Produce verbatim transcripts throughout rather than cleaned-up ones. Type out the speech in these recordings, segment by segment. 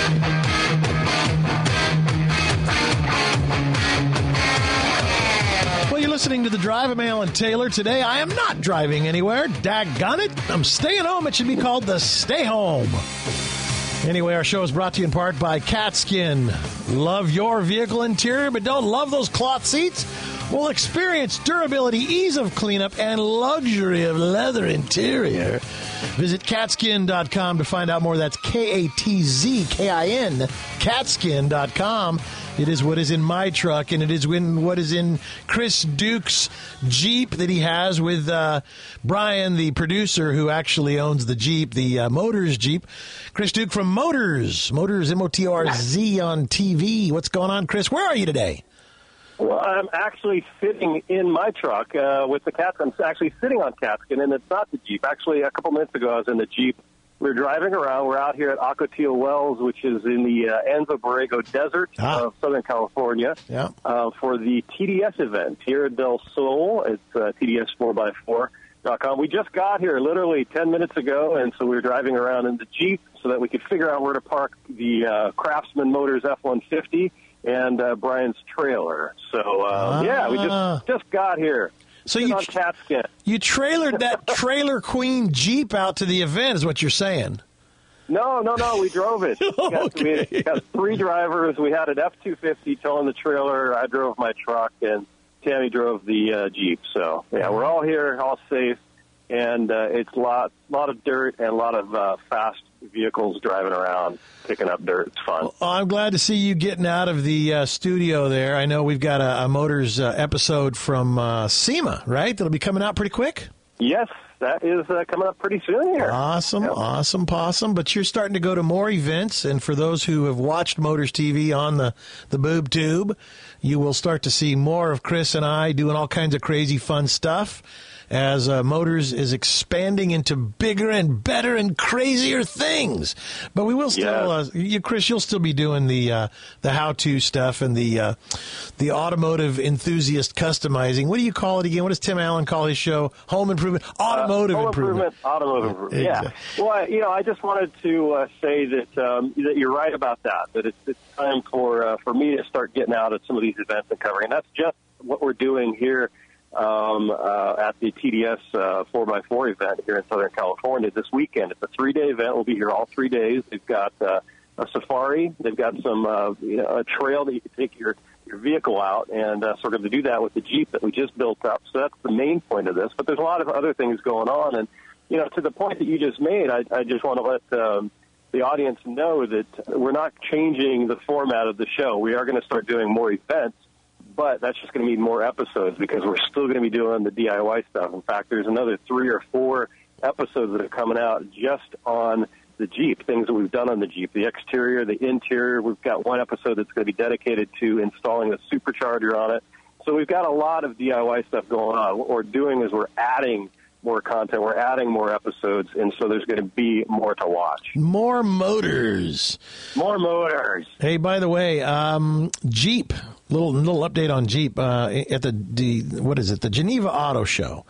Well, you're listening to The Drive. I'm Alan Taylor. Today, I am not driving anywhere. Daggone it. I'm staying home. It should be called the Stay Home. Anyway, our show is brought to you in part by Catskin. Love your vehicle interior, but don't love those cloth seats? Well, experience durability, ease of cleanup, and luxury of leather interior. Visit catskin dot com to find out more. That's K A T Z K I N, catskin dot com. It is what is in my truck, and it is when what is in Chris Duke's Jeep that he has with uh, Brian, the producer, who actually owns the Jeep, the uh, Motors Jeep. Chris Duke from Motors, Motors, M O T O R Z on T V. What's going on, Chris? Where are you today? Well, I'm actually sitting in my truck uh, with the cats. I'm actually sitting on Catskin, and it's not the Jeep. Actually, a couple minutes ago, I was in the Jeep. We're driving around. We're out here at Ocotillo Wells, which is in the uh, Anza Borrego Desert ah. of Southern California, yeah. uh, for the T D S event, Tierra del Sol. It's uh, T D S four by four dot com. We just got here literally ten minutes ago, and so we were driving around in the Jeep so that we could figure out where to park the uh, Craftsman Motors F one fifty and uh, Brian's trailer. So, uh, ah. yeah, we just just got here. So you, you trailered that Trailer Queen Jeep out to the event is what you're saying. No, no, no, we drove it. We got, okay. we got three drivers. We had an F two fifty towing the trailer. I drove my truck, and Tammy drove the uh, Jeep. So, yeah, we're all here, all safe, and uh, it's a lot, lot of dirt and a lot of uh, fast vehicles driving around, picking up dirt. It's fun. Well, I'm glad to see you getting out of the uh, studio there. I know we've got a, a Motors uh, episode from uh, SEMA, right? That'll be coming out pretty quick? Yes, that is uh, coming up pretty soon here. Awesome, yep. awesome, possum. But you're starting to go to more events, and for those who have watched Motors T V on the, the boob tube, you will start to see more of Chris and I doing all kinds of crazy fun stuff as uh, Motors is expanding into bigger and better and crazier things. But we will still, yes. uh, you, Chris, you'll still be doing the uh, the how-to stuff and the uh, the automotive enthusiast customizing. What do you call it again? What does Tim Allen call his show? Home improvement, automotive uh, home improvement. improvement, automotive improvement. Exactly. Yeah. Well, I, you know, I just wanted to uh, say that um, that you're right about that. That it's, it's time for uh, for me to start getting out at some of these events and covering. And that's just what we're doing here. Um, uh, at the T D S uh, four by four event here in Southern California this weekend. It's a three-day event. We'll be here all three days. They've got uh, a safari. They've got some uh, you know, a trail that you can take your, your vehicle out and uh, sort of to do that with the Jeep that we just built up. So that's the main point of this. But there's a lot of other things going on. And, you know, to the point that you just made, I, I just want to let um, the audience know that we're not changing the format of the show. We are going to start doing more events. But that's just going to mean more episodes because we're still going to be doing the D I Y stuff. In fact, there's another three or four episodes that are coming out just on the Jeep, things that we've done on the Jeep, the exterior, the interior. We've got one episode that's going to be dedicated to installing the supercharger on it. So we've got a lot of D I Y stuff going on. What we're doing is we're adding more content. We're adding more episodes, and so there's going to be more to watch. More motors. More motors. Hey, by the way, um, Jeep. Little little update on Jeep uh, at the, the what is it? The Geneva Auto Show.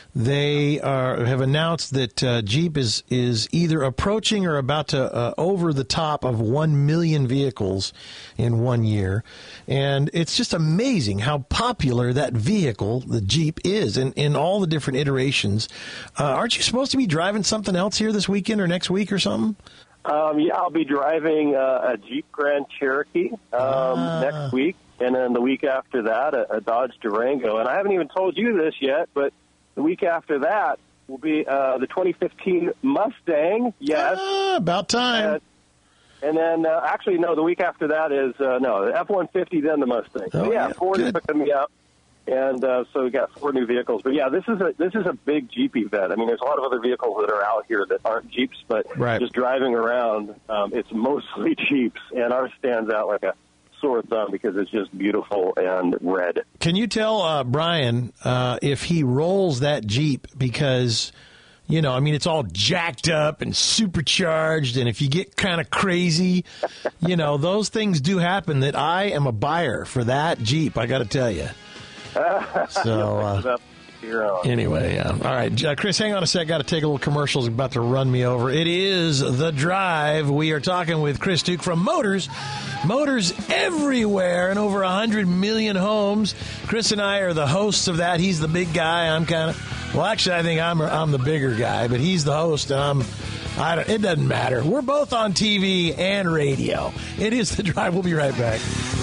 They are have announced that uh, Jeep is is either approaching or about to uh, over the top of one million vehicles in one year, and it's just amazing how popular that vehicle, the Jeep, is in, in all the different iterations. Uh, aren't you supposed to be driving something else here this weekend or next week or something? Um, yeah, I'll be driving uh, a Jeep Grand Cherokee um, ah. next week. And then the week after that, a, a Dodge Durango. And I haven't even told you this yet, but the week after that will be uh, the twenty fifteen Mustang. Yes. Ah, about time. Uh, and then, uh, actually, no, the week after that is, uh, no, the F one fifty, then the Mustang. Oh, so, yeah, yeah, Ford is picking me up. And uh, so we got four new vehicles. But, yeah, this is a this is a big Jeep event. I mean, there's a lot of other vehicles that are out here that aren't Jeeps, but right. just driving around, um, it's mostly Jeeps. And ours stands out like a sore thumb because it's just beautiful and red. Can you tell uh, Brian uh, if he rolls that Jeep because, you know, I mean, it's all jacked up and supercharged, and if you get kind of crazy, you know, those things do happen that I am a buyer for that Jeep, I got to tell you. So, uh, cheer on. Anyway, yeah. All right, uh, Chris, hang on a sec. Got to take a little commercials. About to run me over. It is The Drive. We are talking with Chris Duke from Motors. Motors everywhere in over one hundred million homes. Chris and I are the hosts of that. He's the big guy. I'm kind of, well, actually, I think I'm I'm the bigger guy, but he's the host, and I'm, I don't, it doesn't matter. We're both on T V and radio. It is The Drive. We'll be right back.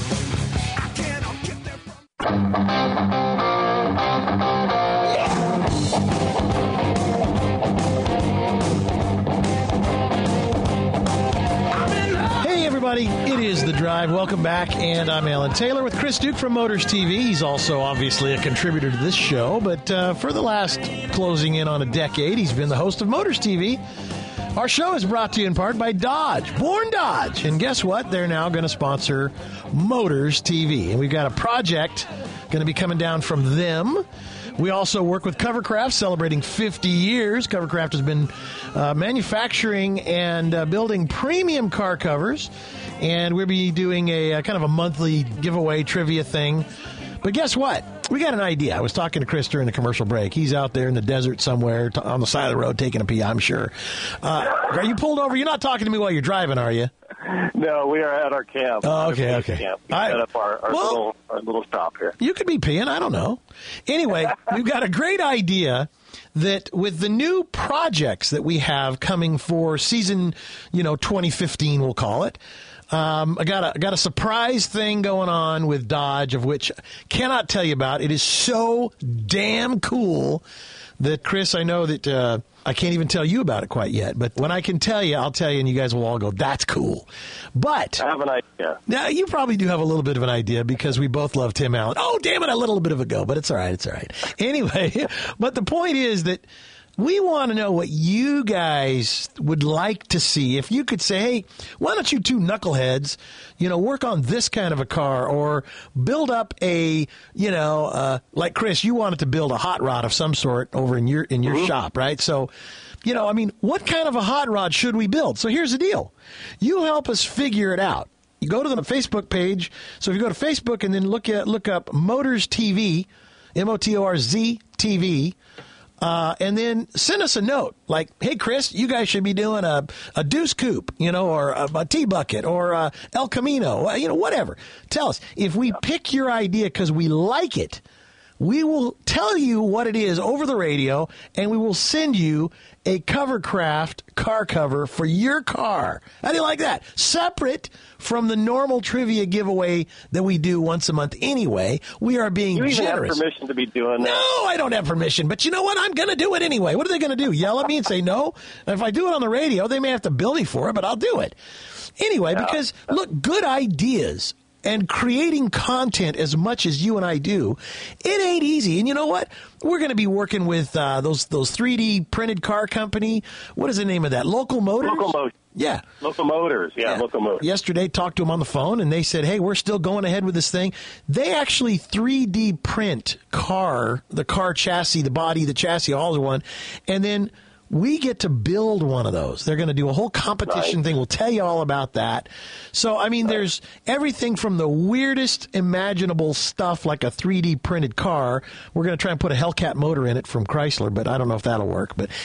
Hey, everybody. It is The Drive. Welcome back, and I'm Alan Taylor with Chris Duke from Motors T V. He's also obviously a contributor to this show, but uh, for the last closing in on a decade, he's been the host of Motors T V. Our show is brought to you in part by Dodge, Born Dodge. And guess what? They're now going to sponsor Motors T V. And we've got a project going to be coming down from them. We also work with Covercraft, celebrating fifty years. Covercraft has been uh, manufacturing and uh, building premium car covers. And we'll be doing a, a kind of a monthly giveaway trivia thing. But guess what? We got an idea. I was talking to Chris during the commercial break. He's out there in the desert somewhere t- on the side of the road taking a pee, I'm sure. Uh, are you pulled over? You're not talking to me while you're driving, are you? No, we are at our camp. Oh, okay, okay. Camp. We I, set up our, our, well, little, our little stop here. You could be peeing. I don't know. Anyway, we've got a great idea that with the new projects that we have coming for season, you know, twenty fifteen, we'll call it. Um, I got a I got a surprise thing going on with Dodge, of which I cannot tell you about. It is so damn cool that, Chris, I know that uh, I can't even tell you about it quite yet. But when I can tell you, I'll tell you, and you guys will all go, that's cool. But I have an idea. Now, you probably do have a little bit of an idea because we both love Tim Allen. Oh, damn it, a little bit of a go, but it's all right, it's all right. Anyway, but the point is that we want to know what you guys would like to see. If you could say, hey, why don't you two knuckleheads, you know, work on this kind of a car or build up a, you know, uh, like Chris, you wanted to build a hot rod of some sort over in your in your mm-hmm. shop, right? So, you know, I mean, what kind of a hot rod should we build? So here's the deal. You help us figure it out. You go to the Facebook page. So if you go to Facebook and then look at look up Motors T V, M O T O R Z T V, Uh, and then send us a note like, hey, Chris, you guys should be doing a, a Deuce Coupe, you know, or a, a T-Bucket or a El Camino, you know, whatever. Tell us. If we pick your idea because we like it, we will tell you what it is over the radio, and we will send you a Covercraft car cover for your car. How do you like that? Separate from the normal trivia giveaway that we do once a month anyway. We are being you even generous. Have permission to be doing that? No, I don't have permission. But you know what? I'm going to do it anyway. What are they going to do? Yell at me and say no? And if I do it on the radio, they may have to bill me for it, but I'll do it. Anyway, yeah. Because, look, good ideas and creating content as much as you and I do, it ain't easy. And you know what? We're going to be working with uh, those those three D printed car company. What is the name of that? Local Motors? Local Motors. Yeah. Local Motors. Yeah, yeah, Local Motors. Yesterday, talked to them on the phone, and they said, hey, we're still going ahead with this thing. They actually three D print car, the car chassis, the body, the chassis, all in one, and then we get to build one of those. They're going to do a whole competition right. thing. We'll tell you all about that. So, I mean, right. there's everything from the weirdest imaginable stuff like a three D printed car. We're going to try and put a Hellcat motor in it from Chrysler, but I don't know if that'll work. But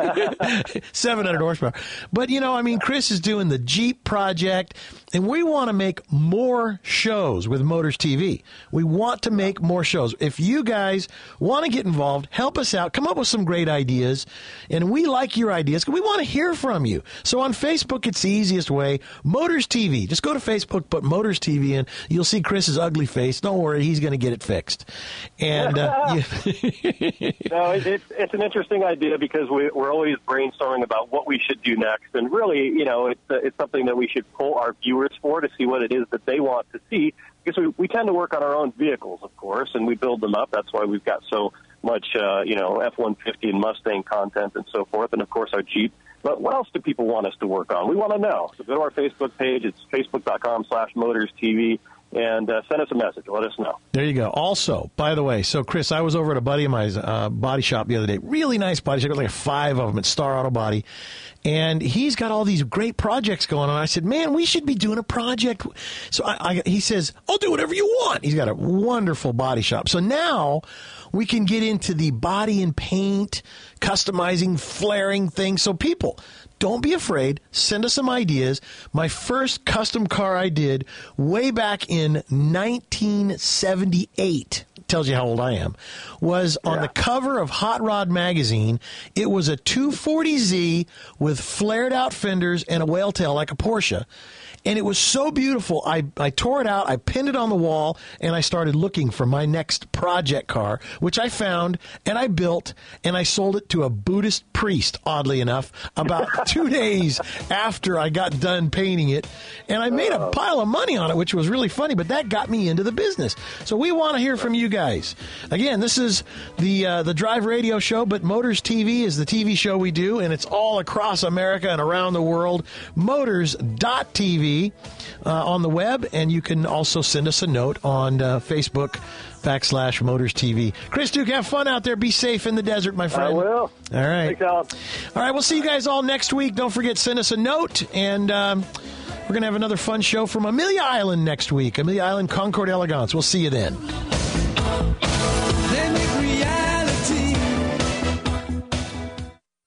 seven hundred horsepower. But, you know, I mean, Chris is doing the Jeep project, and we want to make more shows with Motors T V. We want to make more shows. If you guys want to get involved, help us out. Come up with some great ideas, and we We like your ideas. We want to hear from you. So on Facebook, it's the easiest way. Motors T V. Just go to Facebook, put Motors T V in. You'll see Chris's ugly face. Don't worry, he's going to get it fixed. And uh, you... no, it, it's it's an interesting idea because we, we're always brainstorming about what we should do next. And really, you know, it's uh, it's something that we should pull our viewers for to see what it is that they want to see. Because we we tend to work on our own vehicles, of course, and we build them up. That's why we've got so much, uh, you know, F one fifty and Mustang content and so forth, and, of course, our Jeep. But what else do people want us to work on? We want to know. So go to our Facebook page. It's facebook.com slash Motors TV. and uh, send us a message. Let us know. There you go. Also, by the way, so Chris, I was over at a buddy of mine's uh, body shop the other day. Really nice body shop. Got like five of them at Star Auto Body. And he's got all these great projects going on. I said, man, we should be doing a project. So I, I, he says, I'll do whatever you want. He's got a wonderful body shop. So now we can get into the body and paint, customizing, flaring things. So people, don't be afraid. Send us some ideas. My first custom car I did way back in nineteen seventy-eight, tells you how old I am, was on yeah. the cover of Hot Rod magazine. It was a two forty Z with flared out fenders and a whale tail like a Porsche. And it was so beautiful, I, I tore it out, I pinned it on the wall, and I started looking for my next project car, which I found, and I built, and I sold it to a Buddhist priest, oddly enough, about two days after I got done painting it. And I made a pile of money on it, which was really funny, but that got me into the business. So we want to hear from you guys. Again, this is the uh, the Drive Radio Show, but Motors T V is the T V show we do, and it's all across America and around the world. Motors dot T V. Uh, on the web, and you can also send us a note on uh, Facebook backslash Motors T V. Chris Duke, have fun out there. Be safe in the desert, my friend. I will. All right. Thanks, Alan. All right, we'll see you guys all next week. Don't forget, send us a note, and um, we're going to have another fun show from Amelia Island next week. Amelia Island, Concord Elegance. We'll see you then. Then